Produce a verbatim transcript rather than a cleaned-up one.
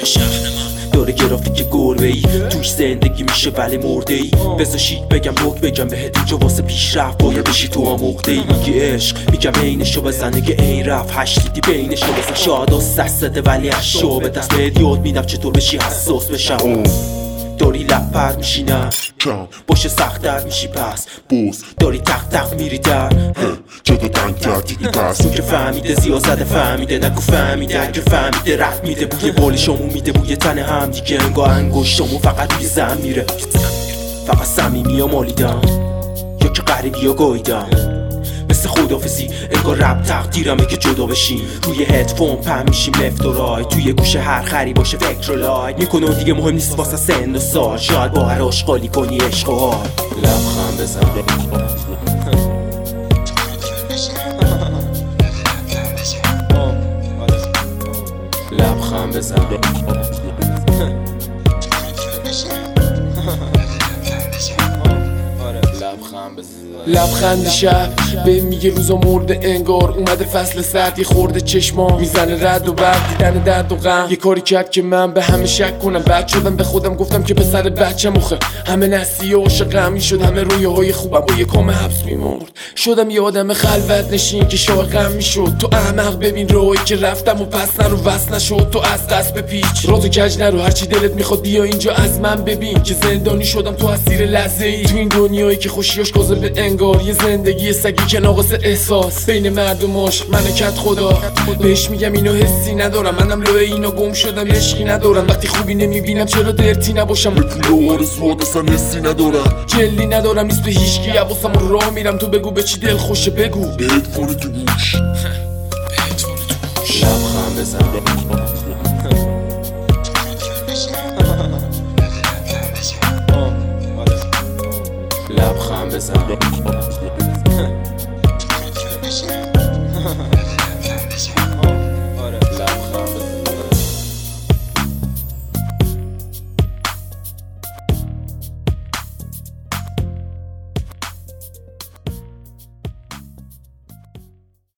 اینجا شهر من داره گرافیک گربه ای توش زندگی میشه ولی مرده ای بذار شیک بگم بک بگم بهت اینجا واسه پیشرفت باید بشی تو آموخته ای میگی عشق میگم عینشو بزن دیگه این رفت هشتیدی بینشو بزن شاد و سسته ولی اشو به دست بهت یاد میدم چطور بشی حساس بشم داری لب پرد میشی نه کم باشه سخت در میشی پس بوز داری تق تق میری در جدا تنگ کردیدی پس تو که فهمیده زیازده فهمیده نگو فهمیده اگه فهمیده رفت میده بوی بالشامو میده بوی تن هم دیگه انگار انگشتامو فقط روی زن میره فقط صمیمی ها مالیدم یا که غریبی ها گاییدم مثل خدافزی انگار رب تقدیرمه که جدا بشیم روی هدفون پهم میشیم لفت و رای توی گوشه هر خری باشه فکر و لایک میکنه دیگه مهم نیست واسه سن و سال شاید با هر آشغالی کنی عشق و حال لبخند بزن لبخند بزن لبخند شب به میگه روزا مرده انگار اومده فصل سرد یه خورده چشما میزنه رد و برد دیدن درد و غم یه کاری کرد که من به همه شک کنم بعد شدم به خودم گفتم که پسر بچه مخه همه نسیه عاشق غمی شد همه رویاهای خوبم با یه کام حبس میمرد شدم یه آدم خلوت نشین که شاه غم میشد تو احمق ببین راهی که رفتم و پس نرو وصل نشد تو از دست به پیچ رو تو کج نرو هرچی دلت میخواد بیا اینجا از من ببین که زندانی شدم تو اسیر لحظه ای تو این دنیایی که خوشیاش کاذب انگار یه زندگی سگی که ناقص احساس بین مردماش من کت خدا بهش میگم اینو حسی ندارم منم لوه اینا گم شدم عشقی ندارم وقتی خوبی نمیبینم چرا درتی نباشم به پول و آرزوات اصلا حسی ندارم جلی ندارم نیست به هیچکی حواسم رو راه میرم تو بگو به چی دل خوشه بگو به هدفون تو گوش لبخند بزن لبخند بزن